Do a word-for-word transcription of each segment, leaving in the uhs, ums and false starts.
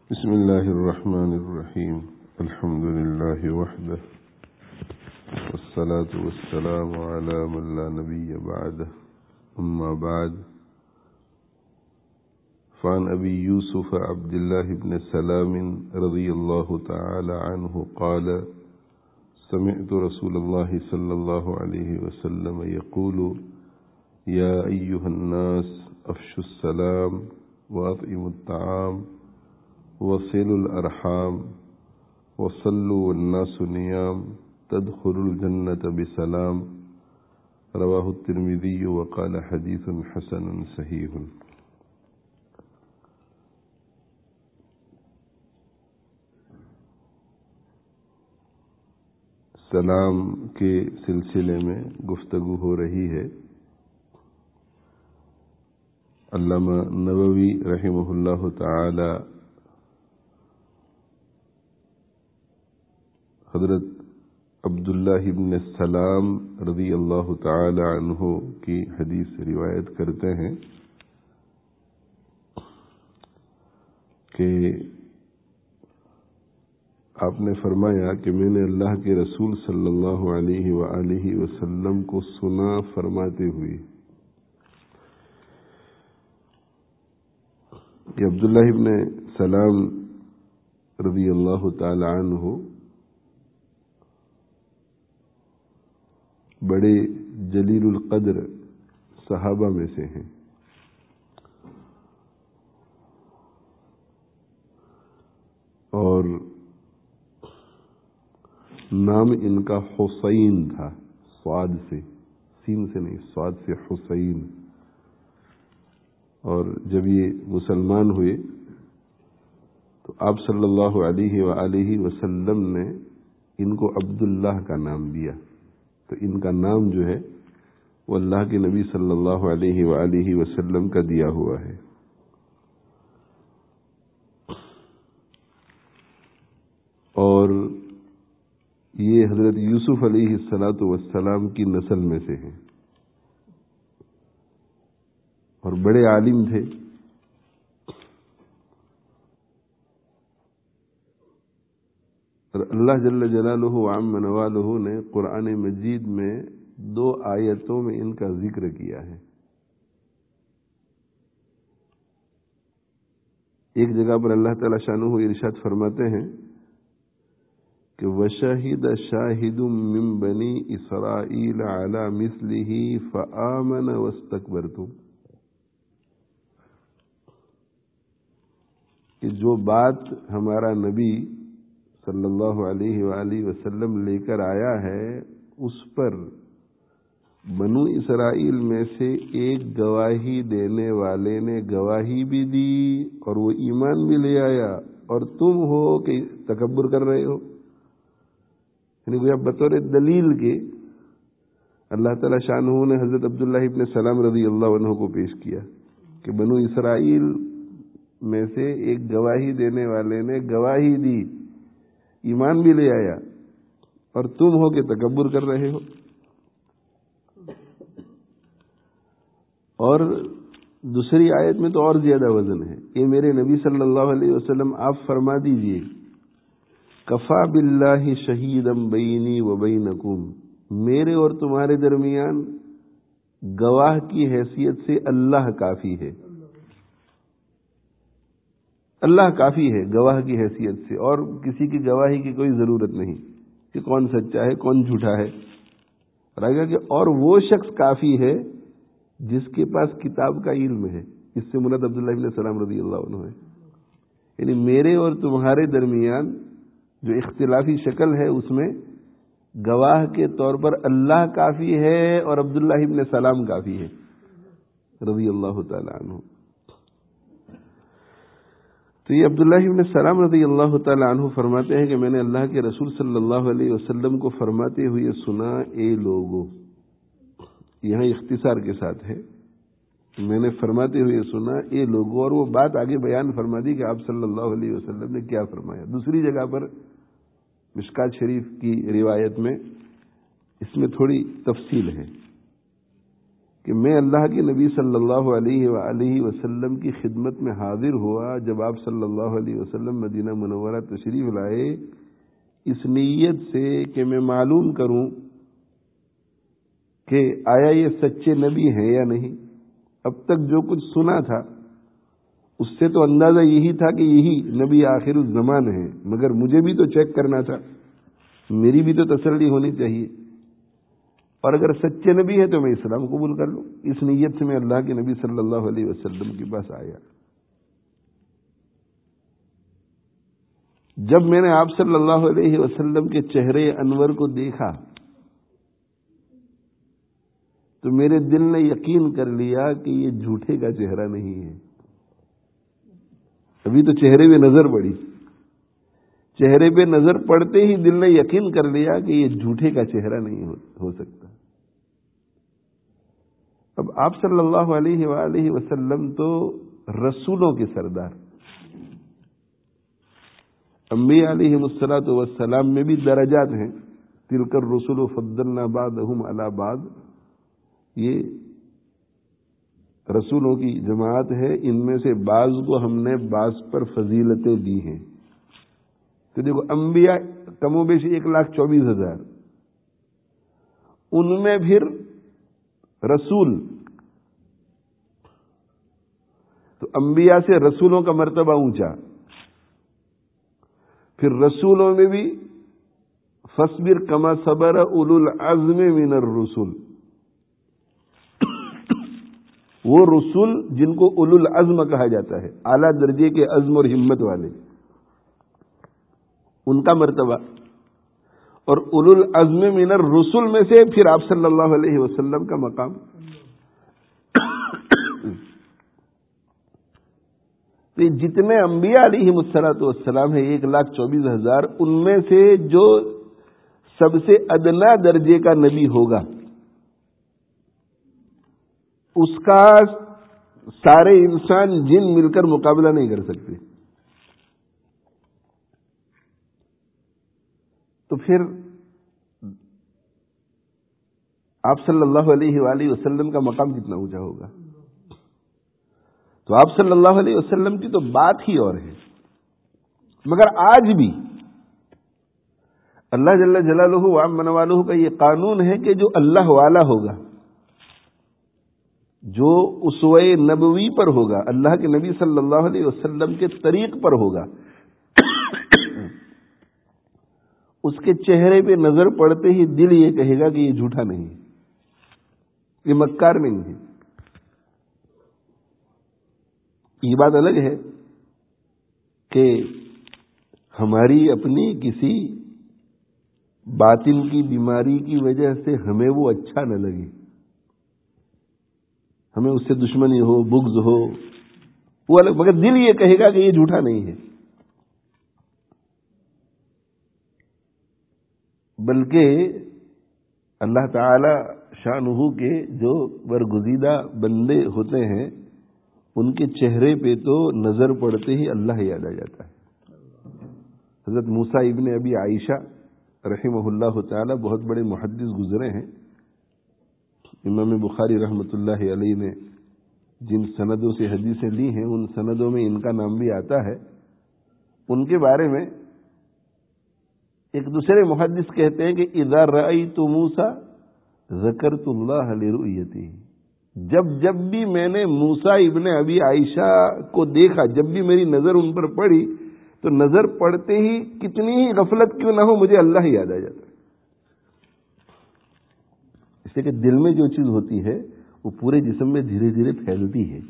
بسم الله الرحمن الرحيم الحمد لله وحده والصلاة والسلام على من لا نبي بعده أما بعد فعن أبي يوسف عبد الله بن سلام رضي الله تعالى عنه قال سمعت رسول الله صلى الله عليه وسلم يقول يا أيها الناس أفشوا السلام وأطعموا الطعام وصلوا الأرحام وصلوا والناس نيام تدخلوا الجنة بسلام رواه الترمذي وقال حديث حسن صحيح۔ سلام کے سلسلے میں گفتگو ہو رہی ہے۔ علامہ نووی رحمہ اللہ تعالی حضرت عبداللہ ابن سلام رضی اللہ تعالی عنہ کی حدیث روایت کرتے ہیں کہ آپ نے فرمایا کہ میں نے اللہ کے رسول صلی اللہ علیہ وآلہ وسلم کو سنا فرماتے ہوئے، کہ عبداللہ ابن سلام رضی اللہ تعالی عنہ بڑے جلیل القدر صحابہ میں سے ہیں، اور نام ان کا حسین تھا، صاد سے، سین سے نہیں، صاد سے حسین۔ اور جب یہ مسلمان ہوئے تو آپ صلی اللہ علیہ وآلہ وسلم نے ان کو عبداللہ کا نام دیا، تو ان کا نام جو ہے وہ اللہ کے نبی صلی اللہ علیہ وآلہ وسلم کا دیا ہوا ہے۔ اور یہ حضرت یوسف علیہ الصلاۃ والسلام کی نسل میں سے ہیں، اور بڑے عالم تھے۔ اور اللہ جل جلالہ وعم نوالہ نے قرآن مجید میں دو آیتوں میں ان کا ذکر کیا ہے۔ ایک جگہ پر اللہ تعالی شانہ ارشاد فرماتے ہیں کہ وَشَهِدَ شَاهِدٌ مِّن بَنِي إِسْرَائِيلَ عَلَى مِثْلِهِ فَآمَنَ وَاسْتَكْبَرْتُمْ، کہ جو بات ہمارا نبی صلی اللہ علیہ وآلہ وسلم لے کر آیا ہے، اس پر بنو اسرائیل میں سے ایک گواہی دینے والے نے گواہی بھی دی اور وہ ایمان بھی لے آیا، اور تم ہو کہ تکبر کر رہے ہو۔ یعنی گویا بطور دلیل کے اللہ تعالی شانہ نے حضرت عبداللہ ابن سلام رضی اللہ عنہ کو پیش کیا کہ بنو اسرائیل میں سے ایک گواہی دینے والے نے گواہی دی، ایمان بھی لے آیا، اور تم ہو کہ تکبر کر رہے ہو۔ اور دوسری آیت میں تو اور زیادہ وزن ہے، اے میرے نبی صلی اللہ علیہ وسلم آپ فرما دیجئے کفا باللہ شہیدا بینی و بینکم، میرے اور تمہارے درمیان گواہ کی حیثیت سے اللہ کافی ہے، اللہ کافی ہے گواہ کی حیثیت سے، اور کسی کی گواہی کی کوئی ضرورت نہیں کہ کون سچا ہے کون جھوٹا ہے۔ اور آگے کہ اور وہ شخص کافی ہے جس کے پاس کتاب کا علم ہے، اس سے مراد عبداللہ ابن سلام رضی اللہ عنہ ہے۔ یعنی میرے اور تمہارے درمیان جو اختلافی شکل ہے اس میں گواہ کے طور پر اللہ کافی ہے اور عبداللہ ابن سلام کافی ہے رضی اللہ تعالی عنہ۔ تو یہ عبداللہ ابن سلام رضی اللہ تعالی عنہ فرماتے ہیں کہ میں نے اللہ کے رسول صلی اللہ علیہ وسلم کو فرماتے ہوئے سنا، اے لوگو، یہاں اختصار کے ساتھ ہے، میں نے فرماتے ہوئے سنا اے لوگو، اور وہ بات آگے بیان فرما دی کہ آپ صلی اللہ علیہ وسلم نے کیا فرمایا۔ دوسری جگہ پر مشکات شریف کی روایت میں اس میں تھوڑی تفصیل ہے کہ میں اللہ کے نبی صلی اللہ علیہ وآلہ وسلم کی خدمت میں حاضر ہوا جب آپ صلی اللہ علیہ وسلم مدینہ منورہ تشریف لائے، اس نیت سے کہ میں معلوم کروں کہ آیا یہ سچے نبی ہیں یا نہیں۔ اب تک جو کچھ سنا تھا اس سے تو اندازہ یہی تھا کہ یہی نبی آخر الزمان ہے، مگر مجھے بھی تو چیک کرنا تھا، میری بھی تو تسلی ہونی چاہیے، اور اگر سچے نبی ہے تو میں اسلام قبول کر لوں۔ اس نیت سے میں اللہ کے نبی صلی اللہ علیہ وسلم کے پاس آیا۔ جب میں نے آپ صلی اللہ علیہ وسلم کے چہرے انور کو دیکھا تو میرے دل نے یقین کر لیا کہ یہ جھوٹے کا چہرہ نہیں ہے۔ ابھی تو چہرے پہ نظر پڑی، چہرے پہ نظر پڑتے ہی دل نے یقین کر لیا کہ یہ جھوٹے کا چہرہ نہیں ہو سکتا۔ اب آپ صلی اللہ علیہ وآلہ وسلم تو رسولوں کے سردار، انبیاء علیہ الصلوۃ والسلام میں بھی درجات ہیں، تلک الرسل فضلنا بعضهم علی بعض، یہ رسولوں کی جماعت ہے، ان میں سے بعض کو ہم نے بعض پر فضیلتیں دی ہیں۔ تو دیکھو انبیاء کم و بیش ایک لاکھ چوبیس ہزار، ان میں پھر رسول، تو انبیاء سے رسولوں کا مرتبہ اونچا، پھر رسولوں میں بھی فاصبر کما صبر اولو العزم من الرسل، وہ رسول جن کو اولو العزم کہا جاتا ہے، اعلیٰ درجے کے عزم اور ہمت والے، ان کا مرتبہ، اور اولو العزم من الرسل میں سے پھر آپ صلی اللہ علیہ وسلم کا مقام۔ تو یہ جتنے انبیاء علیہ الصلوۃ والسلام ہیں ایک لاکھ چوبیس ہزار، ان میں سے جو سب سے ادنا درجے کا نبی ہوگا اس کا سارے انسان جن مل کر مقابلہ نہیں کر سکتے۔ تو پھر آپ صلی اللہ علیہ وآلہ وسلم کا مقام کتنا اونچا ہوگا۔ تو آپ صلی اللہ علیہ وسلم کی تو بات ہی اور ہے، مگر آج بھی اللہ جل جلالہ وعم منوالہ کا یہ قانون ہے کہ جو اللہ والا ہوگا، جو اسوہ نبوی پر ہوگا، اللہ کے نبی صلی اللہ علیہ وسلم کے طریق پر ہوگا، اس کے چہرے پہ نظر پڑتے ہی دل یہ کہے گا کہ یہ جھوٹا نہیں ہے، یہ مکار نہیں ہے۔ یہ بات الگ ہے کہ ہماری اپنی کسی باطن کی بیماری کی وجہ سے ہمیں وہ اچھا نہ لگے، ہمیں اس سے دشمنی ہو، بغض ہو، وہ الگ، مگر دل یہ کہے گا کہ یہ جھوٹا نہیں ہے۔ بلکہ اللہ تعالی شانہ کے جو برگزیدہ بندے ہوتے ہیں ان کے چہرے پہ تو نظر پڑتے ہی اللہ یاد آ جاتا ہے۔ حضرت موسیٰ ابن ابی عائشہ رحمہ اللہ تعالی بہت بڑے محدث گزرے ہیں، امام بخاری رحمۃ اللہ علیہ نے جن سندوں سے حدیثیں لی ہیں ان سندوں میں ان کا نام بھی آتا ہے۔ ان کے بارے میں ایک دوسرے محدث کہتے ہیں کہ اذا رأیت موسیٰ ذکرت اللہ لرؤیتہ، جب جب بھی میں نے موسیٰ ابن ابی عائشہ کو دیکھا، جب بھی میری نظر ان پر پڑی تو نظر پڑتے ہی کتنی ہی غفلت کیوں نہ ہو مجھے اللہ ہی یاد آ جاتا ہے۔ اس لیے کہ دل میں جو چیز ہوتی ہے وہ پورے جسم میں دھیرے دھیرے پھیلتی ہے۔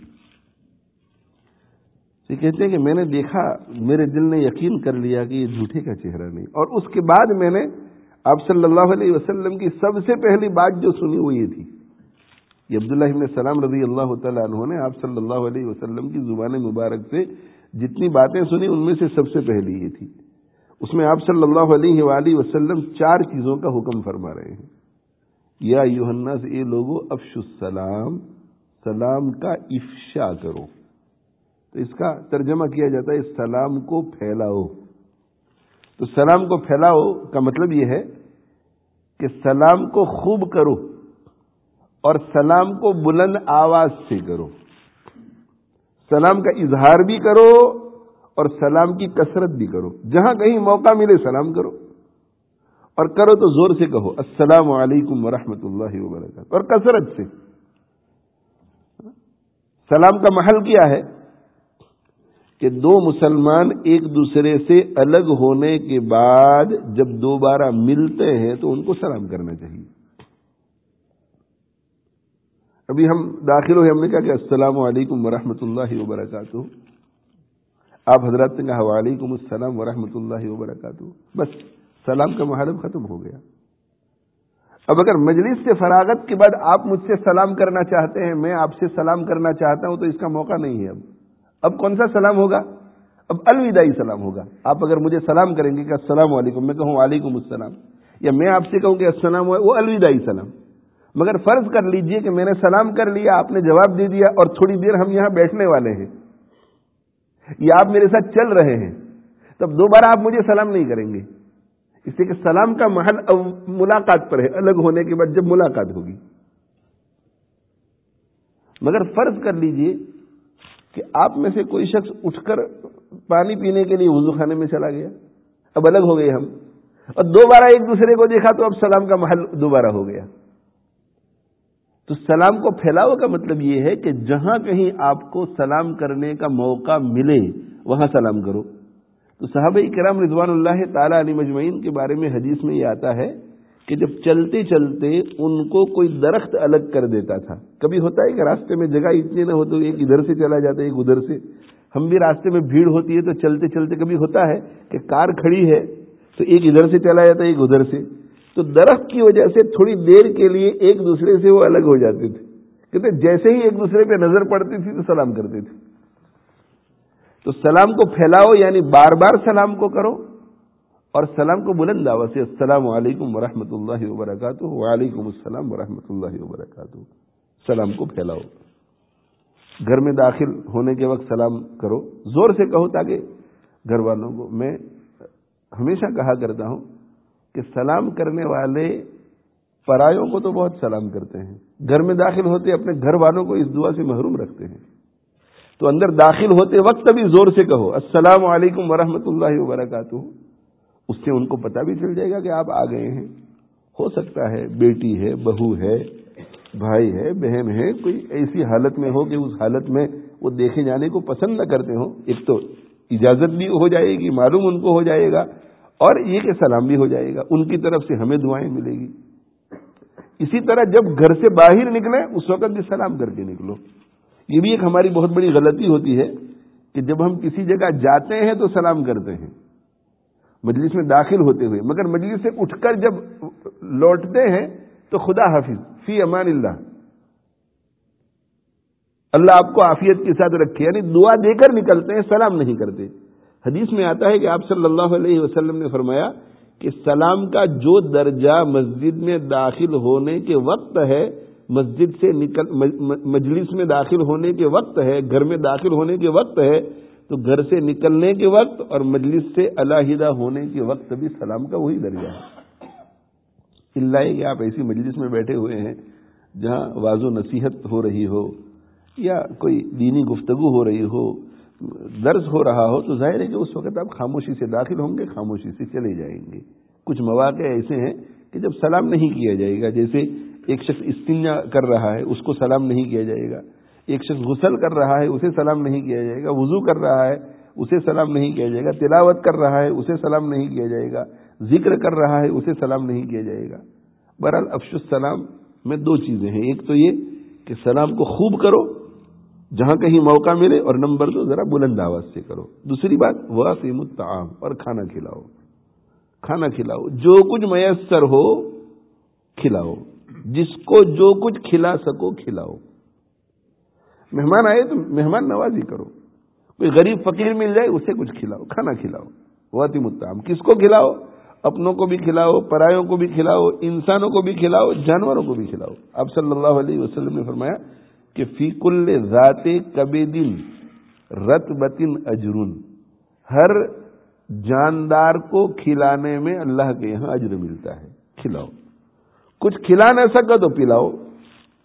یہ کہتے ہیں کہ میں نے دیکھا، میرے دل نے یقین کر لیا کہ یہ جھوٹے کا چہرہ نہیں، اور اس کے بعد میں نے آپ صلی اللہ علیہ وسلم کی سب سے پہلی بات جو سنی وہ یہ تھی، یہ عبداللہ ابن سلام رضی اللہ تعالیٰ عنہ نے آپ صلی اللہ علیہ وسلم کی زبان مبارک سے جتنی باتیں سنی ان میں سے سب سے پہلی یہ تھی۔ اس میں آپ صلی اللہ علیہ وآلہ وسلم چار چیزوں کا حکم فرما رہے ہیں۔ یا ایھا الناس، اے لوگو، افشوا السلام، سلام کا افشا کرو۔ تو اس کا ترجمہ کیا جاتا ہے سلام کو پھیلاؤ۔ تو سلام کو پھیلاؤ کا مطلب یہ ہے کہ سلام کو خوب کرو اور سلام کو بلند آواز سے کرو. سلام کا اظہار بھی کرو اور سلام کی کثرت بھی کرو. جہاں کہیں موقع ملے سلام کرو, اور کرو تو زور سے کہو السلام علیکم ورحمۃ اللہ وبرکاتہ, اور کثرت سے. سلام کا محل کیا ہے کہ دو مسلمان ایک دوسرے سے الگ ہونے کے بعد جب دوبارہ ملتے ہیں تو ان کو سلام کرنا چاہیے. ابھی ہم داخل ہوئے, ہم نے کہا کہ السلام علیکم ورحمۃ اللہ وبرکاتہ, آپ حضرات نے کہا وعلیکم السلام ورحمۃ اللہ وبرکاتہ, بس سلام کا محل ختم ہو گیا. اب اگر مجلس سے فراغت کے بعد آپ مجھ سے سلام کرنا چاہتے ہیں, میں آپ سے سلام کرنا چاہتا ہوں, تو اس کا موقع نہیں ہے. اب اب کون سا سلام ہوگا؟ اب الوداعی سلام ہوگا. آپ اگر مجھے سلام کریں گے کہ السلام علیکم, میں کہوں وعلیکم السلام, یا میں آپ سے کہوں کہ السلام, وہ الوداعی سلام. مگر فرض کر لیجئے کہ میں نے سلام کر لیا, آپ نے جواب دے دیا, اور تھوڑی دیر ہم یہاں بیٹھنے والے ہیں, یا آپ میرے ساتھ چل رہے ہیں, تب دوبارہ آپ مجھے سلام نہیں کریں گے, اس لیے کہ سلام کا محل ملاقات پر ہے, الگ ہونے کے بعد جب ملاقات ہوگی. مگر فرض کر لیجئے کہ آپ میں سے کوئی شخص اٹھ کر پانی پینے کے لیے وضو خانے میں چلا گیا, اب الگ ہو گئے ہم, اور دوبارہ ایک دوسرے کو دیکھا تو اب سلام کا محل دوبارہ ہو گیا. تو سلام کو پھیلاؤ کا مطلب یہ ہے کہ جہاں کہیں آپ کو سلام کرنے کا موقع ملے وہاں سلام کرو. تو صحابہ کرام رضوان اللہ تعالی علیہ مجمعین کے بارے میں حدیث میں یہ آتا ہے کہ جب چلتے چلتے ان کو کوئی درخت الگ کر دیتا تھا. کبھی ہوتا ہے کہ راستے میں جگہ اتنی نہ ہو تو ایک ادھر سے چلا جاتا ہے, ایک ادھر سے. ہم بھی راستے میں بھیڑ ہوتی ہے تو چلتے چلتے کبھی ہوتا ہے کہ کار کھڑی ہے تو ایک ادھر سے چلا جاتا ہے, ایک ادھر سے. تو درخت کی وجہ سے تھوڑی دیر کے لیے ایک دوسرے سے وہ الگ ہو جاتے تھے, کہتے جیسے ہی ایک دوسرے پہ نظر پڑتی تھی تو سلام کرتے تھے. تو سلام کو پھیلاؤ, یعنی بار بار سلام کو کرو, اور سلام کو بلند آواز سے السلام علیکم ورحمۃ اللہ وبرکاتہ, وعلیکم السلام ورحمۃ اللہ وبرکاتہ, سلام کو پھیلاؤ. گھر میں داخل ہونے کے وقت سلام کرو, زور سے کہو تاکہ گھر والوں کو. میں ہمیشہ کہا کرتا ہوں کہ سلام کرنے والے پرایوں کو تو بہت سلام کرتے ہیں, گھر میں داخل ہوتے اپنے گھر والوں کو اس دعا سے محروم رکھتے ہیں. تو اندر داخل ہوتے وقت بھی زور سے کہو السلام علیکم ورحمۃ اللہ وبرکاتہ, اس سے ان کو پتہ بھی چل جائے گا کہ آپ آ گئے ہیں. ہو سکتا ہے بیٹی ہے, بہو ہے, بھائی ہے, بہن ہے, کوئی ایسی حالت میں ہو کہ اس حالت میں وہ دیکھے جانے کو پسند نہ کرتے ہوں. ایک تو اجازت بھی ہو جائے گی, معلوم ان کو ہو جائے گا, اور یہ کہ سلام بھی ہو جائے گا, ان کی طرف سے ہمیں دعائیں ملے گی. اسی طرح جب گھر سے باہر نکلیں اس وقت بھی سلام کر کے نکلو. یہ بھی ایک ہماری بہت بڑی غلطی ہوتی ہے کہ جب ہم کسی جگہ جاتے ہیں تو سلام کرتے ہیں مجلس میں داخل ہوتے ہوئے, مگر مجلس سے اٹھ کر جب لوٹتے ہیں تو خدا حافظ, فی امان اللہ, اللہ آپ کو عافیت کے ساتھ رکھے, یعنی دعا دے کر نکلتے ہیں, سلام نہیں کرتے. حدیث میں آتا ہے کہ آپ صلی اللہ علیہ وسلم نے فرمایا کہ سلام کا جو درجہ مسجد میں داخل ہونے کے وقت ہے, مسجد سے نکل مجلس میں داخل ہونے کے وقت ہے, گھر میں داخل ہونے کے وقت ہے, تو گھر سے نکلنے کے وقت اور مجلس سے علیحدہ ہونے کے وقت بھی سلام کا وہی درجہ ہے. اللہ کہ آپ ایسی مجلس میں بیٹھے ہوئے ہیں جہاں واعظ و نصیحت ہو رہی ہو یا کوئی دینی گفتگو ہو رہی ہو, درس ہو رہا ہو, تو ظاہر ہے کہ اس وقت آپ خاموشی سے داخل ہوں گے, خاموشی سے چلے جائیں گے. کچھ مواقع ایسے ہیں کہ جب سلام نہیں کیا جائے گا, جیسے ایک شخص استنجا کر رہا ہے اس کو سلام نہیں کیا جائے گا, ایک شخص غسل کر رہا ہے اسے سلام نہیں کیا جائے گا, وضو کر رہا ہے اسے سلام نہیں کیا جائے گا, تلاوت کر رہا ہے اسے سلام نہیں کیا جائے گا, ذکر کر رہا ہے اسے سلام نہیں کیا جائے گا. بہرحال افشو السلام میں دو چیزیں ہیں, ایک تو یہ کہ سلام کو خوب کرو جہاں کہیں موقع ملے, اور نمبر دو ذرا بلند آواز سے کرو. دوسری بات واقیم الطعام, اور کھانا کھلاؤ, کھانا کھلاؤ, جو کچھ میسر ہو کھلاؤ, جس کو جو کچھ کھلا سکو کھلاؤ. مہمان آئے تو مہمان نوازی کرو, کوئی غریب فقیر مل جائے اسے کچھ کھلاؤ, کھانا کھلاؤ. واقیم الطعام, کس کو کھلاؤ؟ اپنوں کو بھی کھلاؤ, پرایوں کو بھی کھلاؤ, انسانوں کو بھی کھلاؤ, جانوروں کو بھی کھلاؤ. آپ صلی اللہ علیہ وسلم نے فرمایا کہ فی کل ذات کبد رطبۃ اجر, ہر جاندار کو کھلانے میں اللہ کے یہاں اجر ملتا ہے. کھلاؤ, کچھ کھلا نہ سکا تو پلاؤ.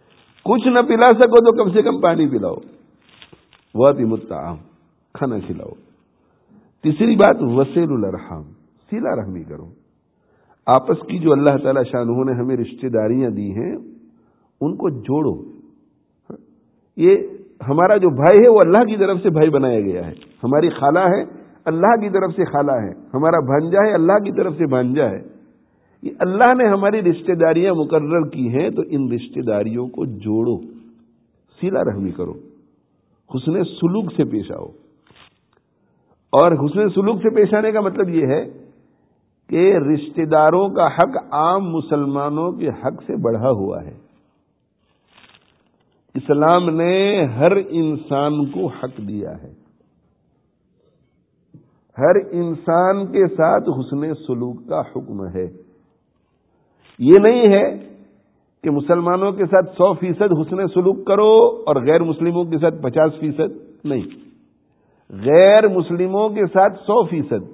کچھ نہ پلا سکو تو کم سے کم پانی پلاؤ، وَأَطِعِمُوا الطَّعَامَ، کھانا کھلاؤ۔ تیسری بات وصِلُوا الارحام، صلہ رحمی کرو۔ آپس کی جو اللہ تعالی شانہ نے ہمیں رشتہ داریاں دی ہیں ان کو جوڑو۔ یہ ہمارا جو بھائی ہے وہ اللہ کی طرف سے بھائی بنایا گیا ہے، ہماری خالہ ہے اللہ کی طرف سے خالہ ہے، ہمارا بھانجا ہے اللہ کی طرف سے بھانجا ہے۔ یہ اللہ نے ہماری رشتہ داریاں مقرر کی ہیں، تو ان رشتہ داریوں کو جوڑو، صلہ رحمی کرو، حسن سلوک سے پیش آؤ۔ اور حسن سلوک سے پیش آنے کا مطلب یہ ہے کہ رشتہ داروں کا حق عام مسلمانوں کے حق سے بڑھا ہوا ہے۔ اسلام نے ہر انسان کو حق دیا ہے، ہر انسان کے ساتھ حسن سلوک کا حکم ہے۔ یہ نہیں ہے کہ مسلمانوں کے ساتھ سو فیصد حسن سلوک کرو اور غیر مسلموں کے ساتھ پچاس فیصد، نہیں، غیر مسلموں کے ساتھ سو فیصد،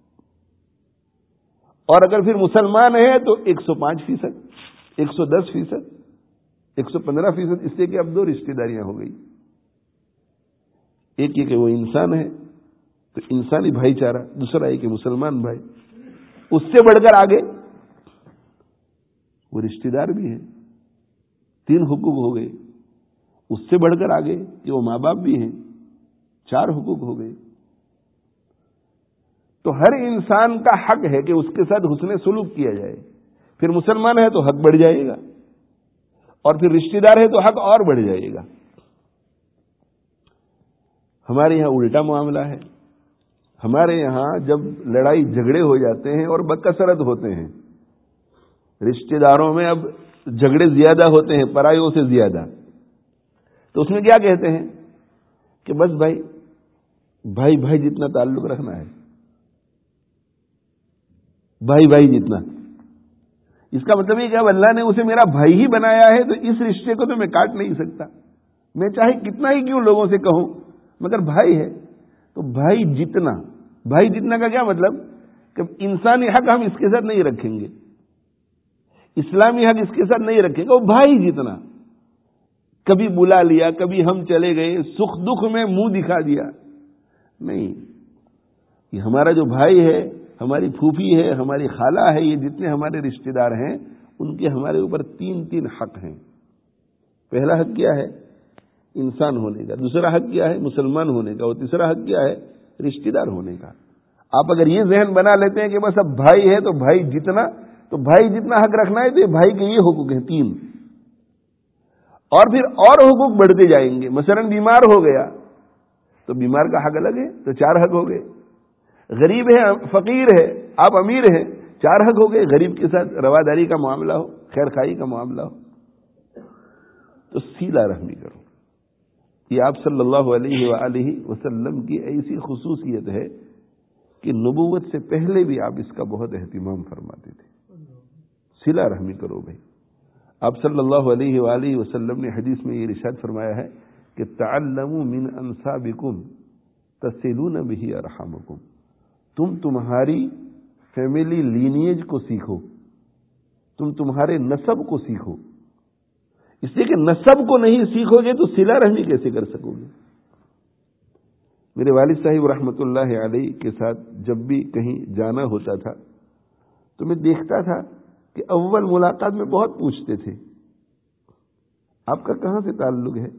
اور اگر پھر مسلمان ہے تو ایک سو پانچ فیصد، ایک سو دس فیصد، ایک سو پندرہ فیصد، اس لیے کہ اب دو رشتہ داریاں ہو گئی۔ ایک یہ کہ وہ انسان ہے تو انسانی بھائی چارہ، دوسرا ہے کہ مسلمان بھائی، اس سے بڑھ کر آگے وہ رشتہ دار بھی ہیں، تین حقوق ہو گئے، اس سے بڑھ کر آگے کہ وہ ماں باپ بھی ہیں، چار حقوق ہو گئے۔ تو ہر انسان کا حق ہے کہ اس کے ساتھ حسن سلوک کیا جائے، پھر مسلمان ہے تو حق بڑھ جائے گا، اور پھر رشتہ دار ہے تو حق اور بڑھ جائے گا۔ ہمارے یہاں الٹا معاملہ ہے، ہمارے یہاں جب لڑائی جھگڑے ہو جاتے ہیں اور بکثرت ہوتے ہیں، رشتہ داروں میں اب جھگڑے زیادہ ہوتے ہیں پرائیوں سے زیادہ، تو اس میں کیا کہتے ہیں کہ بس بھائی بھائی بھائی جتنا تعلق رکھنا ہے، بھائی بھائی جتنا۔ اس کا مطلب یہ کہ اب اللہ نے اسے میرا بھائی ہی بنایا ہے تو اس رشتے کو تو میں کاٹ نہیں سکتا، میں چاہے کتنا ہی کیوں لوگوں سے کہوں، مگر بھائی ہے تو بھائی جتنا۔ بھائی جتنا کا کیا مطلب کہ انسانی حق ہم اس کے ساتھ نہیں رکھیں گے، اسلامی حق اس کے ساتھ نہیں رکھیں گے، وہ بھائی جتنا۔ کبھی بلا لیا، کبھی ہم چلے گئے، سکھ دکھ میں منہ دکھا دیا، نہیں، یہ ہمارا جو بھائی ہے، ہماری پھوپھی ہے، ہماری خالہ ہے، یہ جتنے ہمارے رشتہ دار ہیں ان کے ہمارے اوپر تین تین حق ہیں۔ پہلا حق کیا ہے؟ انسان ہونے کا، دوسرا حق کیا ہے؟ مسلمان ہونے کا، اور تیسرا حق کیا ہے؟ رشتہ دار ہونے کا۔ آپ اگر یہ ذہن بنا لیتے ہیں کہ بس اب بھائی ہے تو بھائی جتنا، تو بھائی جتنا حق رکھنا ہے تو یہ بھائی کے یہ حقوق ہیں تین، اور پھر اور حقوق بڑھتے جائیں گے۔ مثلا بیمار ہو گیا تو بیمار کا حق الگ ہے، تو چار حق ہو گئے۔ غریب ہے، فقیر ہے، آپ امیر ہیں، چار حق ہو گئے۔ غریب کے ساتھ رواداری کا معاملہ ہو، خیر خائی کا معاملہ ہو، تو صلہ رحمی کرو۔ یہ آپ صلی اللہ علیہ وآلہ وسلم کی ایسی خصوصیت ہے کہ نبوت سے پہلے بھی آپ اس کا بہت اہتمام فرماتے تھے۔ صلہ رحمی کرو بھائی۔ آپ صلی اللہ علیہ وآلہ وسلم نے حدیث میں یہ ارشاد فرمایا ہے کہ تعلموا من انسابکم تصلون بہ ارحامکم، تم تمہاری فیملی لینیج کو سیکھو، تم تمہارے نسب کو سیکھو، اس لیے کہ نسب کو نہیں سیکھو گے تو صلہ رحمی کیسے کر سکو گے؟ میرے والد صاحب رحمۃ اللہ علیہ کے ساتھ جب بھی کہیں جانا ہوتا تھا تو میں دیکھتا تھا کہ اول ملاقات میں بہت پوچھتے تھے آپ کا کہاں سے تعلق ہے،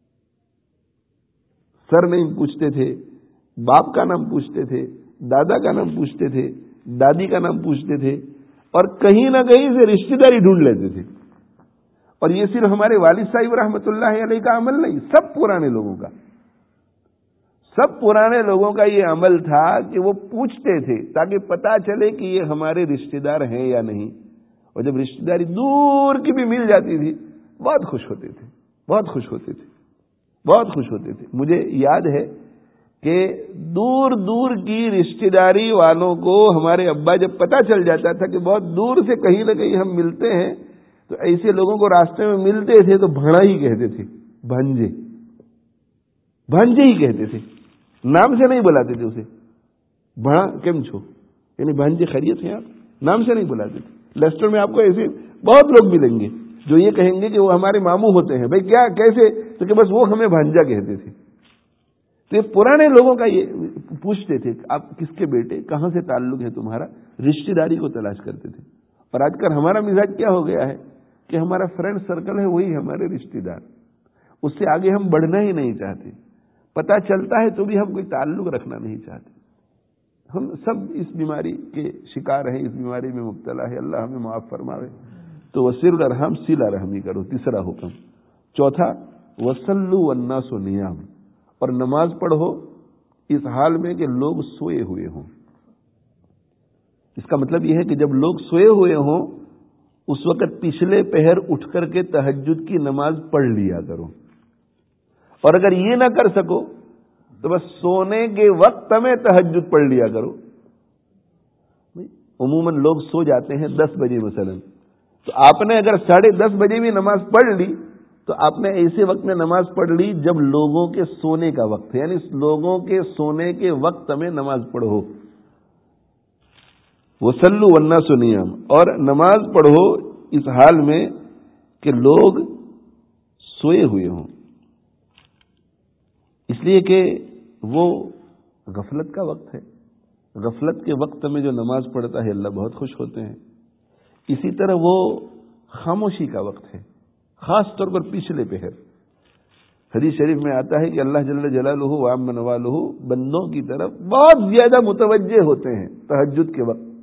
سر نہیں پوچھتے تھے، باپ کا نام پوچھتے تھے، دادا کا نام پوچھتے تھے، دادی کا نام پوچھتے تھے، اور کہیں نہ کہیں سے رشتہ داری ڈھونڈ لیتے تھے۔ اور یہ صرف ہمارے والد صاحب رحمۃ اللہ علیہ کا عمل نہیں، سب پرانے لوگوں کا، سب پرانے لوگوں کا یہ عمل تھا کہ وہ پوچھتے تھے تاکہ پتہ چلے کہ یہ ہمارے رشتہ دار ہیں یا نہیں، اور جب رشتہ داری دور کی بھی مل جاتی تھی بہت خوش ہوتے تھے، بہت خوش ہوتے تھے، بہت خوش ہوتے تھے۔ مجھے یاد ہے کہ دور دور کی رشتہ داری والوں کو ہمارے ابا جب پتہ چل جاتا تھا کہ بہت دور سے کہیں نہ کہیں ہم ملتے ہیں، تو ایسے لوگوں کو راستے میں ملتے تھے تو بھڑا ہی کہتے تھے، بھانجے، بھانجے ہی کہتے تھے، نام سے نہیں بلاتے تھے اسے، بھڑا کیم چھو، یعنی بھانجے خیریت ہیں آپ، نام سے نہیں بلاتے تھے۔ لیسٹر میں آپ کو ایسے بہت لوگ ملیں گے جو یہ کہیں گے کہ وہ ہمارے ماموں ہوتے ہیں. بھائی کیا کیسے؟ تو کہ بس وہ ہمیں بھانجا کہتے تھے. تو یہ پرانے لوگوں کا یہ پوچھتے تھے آپ کس کے بیٹے، کہاں سے تعلق ہے تمہارا، رشتہ داری کو تلاش کرتے تھے. اور آج کل ہمارا مزاج کیا ہو گیا ہے کہ ہمارا فرینڈ سرکل ہے وہی ہمارے رشتہ دار، اس سے آگے ہم بڑھنا ہی نہیں چاہتے. پتہ چلتا ہے تو بھی ہم کوئی تعلق رکھنا نہیں چاہتے. ہم سب اس بیماری کے شکار ہیں، اس بیماری میں مبتلا ہے. اللہ ہمیں معاف فرماوے. تو وصل الارحام صلہ رحمی کرو، تیسرا حکم. چوتھا وصلوا والناس نیام، اور نماز پڑھو اس حال میں کہ لوگ سوئے ہوئے ہوں. اس کا مطلب یہ ہے کہ جب لوگ سوئے ہوئے ہوں اس وقت پچھلے پہر اٹھ کر کے تہجد کی نماز پڑھ لیا کرو. اور اگر یہ نہ کر سکو تو بس سونے کے وقت میں تہجد پڑھ لیا کرو. عموماً لوگ سو جاتے ہیں دس بجے مثلا، تو آپ نے اگر ساڑھے دس بجے بھی نماز پڑھ لی تو آپ نے ایسے وقت میں نماز پڑھ لی جب لوگوں کے سونے کا وقت ہے، یعنی لوگوں کے سونے کے وقت میں نماز پڑھو. وصلوا والناس نیام، اور نماز پڑھو اس حال میں کہ لوگ سوئے ہوئے ہوں. اس لیے کہ وہ غفلت کا وقت ہے. غفلت کے وقت میں جو نماز پڑھتا ہے اللہ بہت خوش ہوتے ہیں. اسی طرح وہ خاموشی کا وقت ہے، خاص طور پر پچھلے پہر. حدیث شریف میں آتا ہے کہ اللہ جل جلالہ و عم نوالہ بندوں کی طرف بہت زیادہ متوجہ ہوتے ہیں تہجد کے وقت.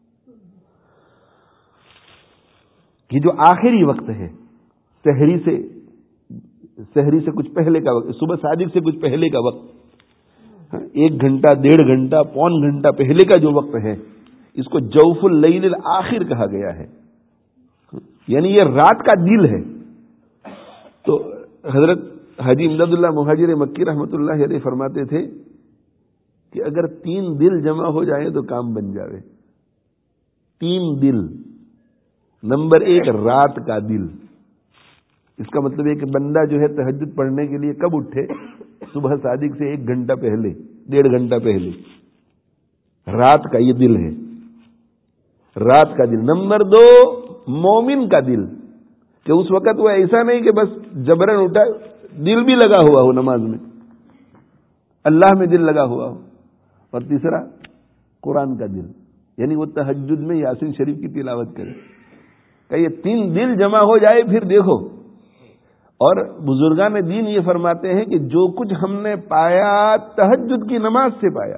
یہ جو آخری وقت ہے، سحری سے سحری سے کچھ پہلے کا وقت، صبح صادق سے کچھ پہلے کا وقت، ایک گھنٹہ ڈیڑھ گھنٹہ پون گھنٹہ پہلے کا جو وقت ہے، اس کو جوف اللیل الآخر کہا گیا ہے، یعنی یہ رات کا دل ہے. تو حضرت حاجی امداد اللہ مہاجر مکی رحمۃ اللہ علیہ فرماتے تھے کہ اگر تین دل جمع ہو جائیں تو کام بن جاوے. تین دل. نمبر ایک رات کا دل. اس کا مطلب ہے کہ بندہ جو ہے تہجد پڑھنے کے لیے کب اٹھے؟ صبح صادق سے ایک گھنٹہ پہلے، ڈیڑھ گھنٹہ پہلے. رات کا یہ دل ہے، رات کا دل. نمبر دو مومن کا دل، کہ اس وقت وہ ایسا نہیں کہ بس جبرن اٹھا، دل بھی لگا ہوا ہو نماز میں، اللہ میں دل لگا ہوا ہو. اور تیسرا قرآن کا دل، یعنی وہ تہجد میں یاسین شریف کی تلاوت کرے. کہ یہ تین دل جمع ہو جائے پھر دیکھو. اور بزرگان دین یہ فرماتے ہیں کہ جو کچھ ہم نے پایا تہجد کی نماز سے پایا.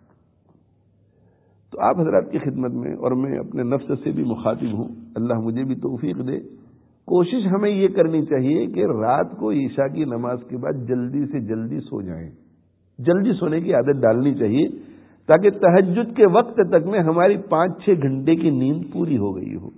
تو آپ حضرات کی خدمت میں اور میں اپنے نفس سے بھی مخاطب ہوں، اللہ مجھے بھی توفیق دے. کوشش ہمیں یہ کرنی چاہیے کہ رات کو عشاء کی نماز کے بعد جلدی سے جلدی سو جائیں. جلدی سونے کی عادت ڈالنی چاہیے تاکہ تہجد کے وقت تک میں ہماری پانچ چھ گھنٹے کی نیند پوری ہو گئی ہو.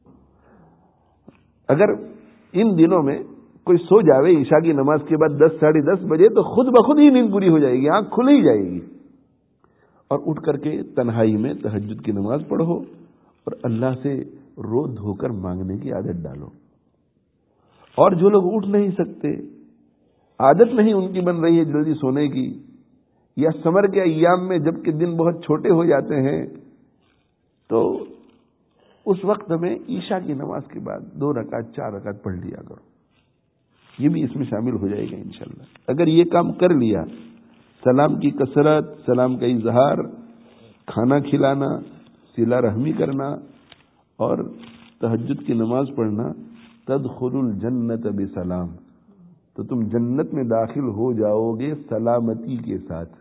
اگر ان دنوں میں کوئی سو جاوے عشاء کی نماز کے بعد دس ساڑھے دس بجے تو خود بخود ہی نیند پوری ہو جائے گی، آنکھ کھل ہی جائے گی. اور اٹھ کر کے تنہائی میں تہجد کی نماز پڑھو اور اللہ سے رو دھو کر مانگنے کی عادت ڈالو. اور جو لوگ اٹھ نہیں سکتے، عادت نہیں ان کی بن رہی ہے جلدی سونے کی، یا سمر کے ایام میں جب کہ دن بہت چھوٹے ہو جاتے ہیں، تو اس وقت میں عشاء کی نماز کے بعد دو رکعت چار رکعت پڑھ لیا کرو. یہ بھی اس میں شامل ہو جائے گا انشاءاللہ. اگر یہ کام کر لیا، سلام کی کثرت، سلام کا اظہار، کھانا کھلانا، صلہ رحمی کرنا اور تہجد کی نماز پڑھنا، تدخل الجنت بسلام، تو تم جنت میں داخل ہو جاؤ گے سلامتی کے ساتھ.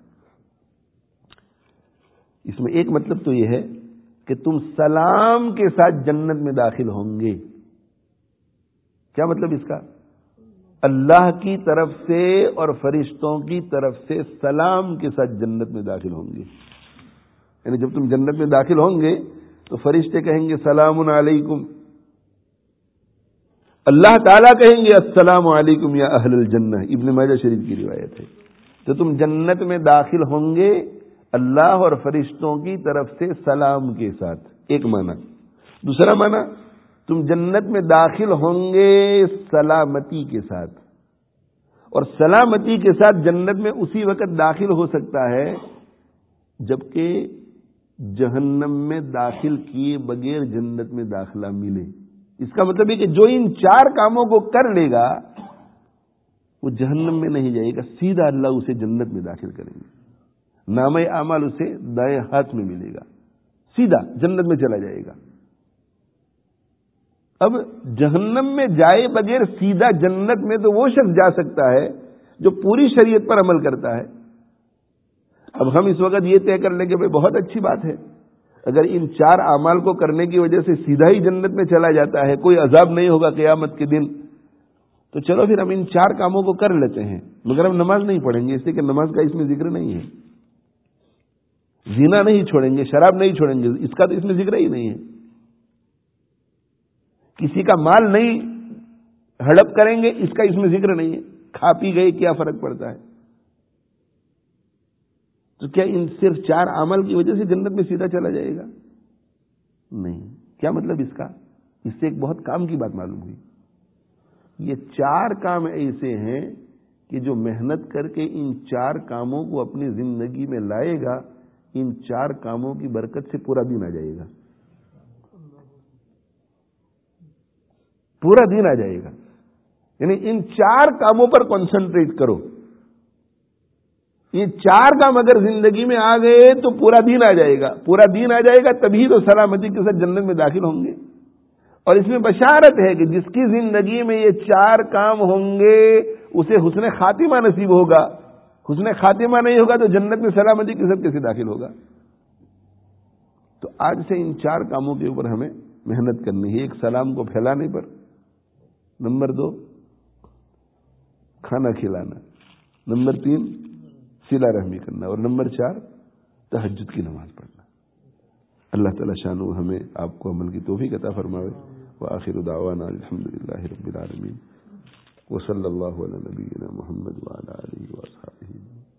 اس میں ایک مطلب تو یہ ہے کہ تم سلام کے ساتھ جنت میں داخل ہوں گے. کیا مطلب اس کا؟ اللہ کی طرف سے اور فرشتوں کی طرف سے سلام کے ساتھ جنت میں داخل ہوں گے. یعنی جب تم جنت میں داخل ہوں گے تو فرشتے کہیں گے سلام علیکم، اللہ تعالیٰ کہیں گے السلام علیکم یا اہل الجنہ. ابن ماجہ شریف کی روایت ہے. تو تم جنت میں داخل ہوں گے اللہ اور فرشتوں کی طرف سے سلام کے ساتھ، ایک معنی. دوسرا معنی، تم جنت میں داخل ہوں گے سلامتی کے ساتھ. اور سلامتی کے ساتھ جنت میں اسی وقت داخل ہو سکتا ہے جبکہ جہنم میں داخل کیے بغیر جنت میں داخلہ ملے. اس کا مطلب ہے کہ جو ان چار کاموں کو کر لے گا وہ جہنم میں نہیں جائے گا، سیدھا اللہ اسے جنت میں داخل کریں گے، نامہ اعمال اسے دائیں ہاتھ میں ملے گا، سیدھا جنت میں چلا جائے گا۔ اب جہنم میں جائے بغیر سیدھا جنت میں تو وہ شخص جا سکتا ہے جو پوری شریعت پر عمل کرتا ہے۔ اب ہم اس وقت یہ طے کر لیں کہ بھائی بہت اچھی بات ہے، اگر ان چار اعمال کو کرنے کی وجہ سے سیدھا ہی جنت میں چلا جاتا ہے، کوئی عذاب نہیں ہوگا قیامت کے دن، تو چلو پھر ہم ان چار کاموں کو کر لیتے ہیں، مگر ہم نماز نہیں پڑھیں گے، اس لیے کہ نماز کا اس میں ذکر نہیں ہے، زنا نہیں چھوڑیں گے، شراب نہیں چھوڑیں گے، اس کا تو اس میں ذکر ہی نہیں ہے، کسی کا مال نہیں ہڑپ کریں گے، اس کا اس میں ذکر نہیں ہے، کھا پی گئے کیا فرق پڑتا ہے؟ تو کیا ان صرف چار عمل کی وجہ سے جنت میں سیدھا چلا جائے گا؟ نہیں۔ کیا مطلب اس کا؟ اس سے ایک بہت کام کی بات معلوم ہوئی، یہ چار کام ایسے ہیں کہ جو محنت کر کے ان چار کاموں کو اپنی زندگی میں لائے گا، ان چار کاموں کی برکت سے پورا دن آ جائے گا، پورا دن آ جائے گا۔ یعنی ان چار کاموں پر کنسنٹریٹ کرو، یہ چار کام اگر زندگی میں آ گئے تو پورا دن آ جائے گا، پورا دن آ جائے گا، تبھی تو سلامتی کے ساتھ جنت میں داخل ہوں گے۔ اور اس میں بشارت ہے کہ جس کی زندگی میں یہ چار کام ہوں گے اسے حسن خاتمہ نصیب ہوگا، حسن خاتمہ نہیں ہوگا تو جنت میں سلامتی کے ساتھ کیسے داخل ہوگا؟ تو آج سے ان چار کاموں کے اوپر ہمیں محنت کرنی ہے، ایک سلام کو پھیلانے پر، نمبر دو کھانا کھلانا، نمبر تین صلہ رحمی کرنا، اور نمبر چار تہجد کی نماز پڑھنا۔ اللہ تعالی شانہ ہمیں آپ کو عمل کی توفیق عطا فرمائے۔ وآخر دعوانا الحمدللہ رب العالمین، وصلی اللہ علی نبینا محمد وعلی آلہ وصحبہ۔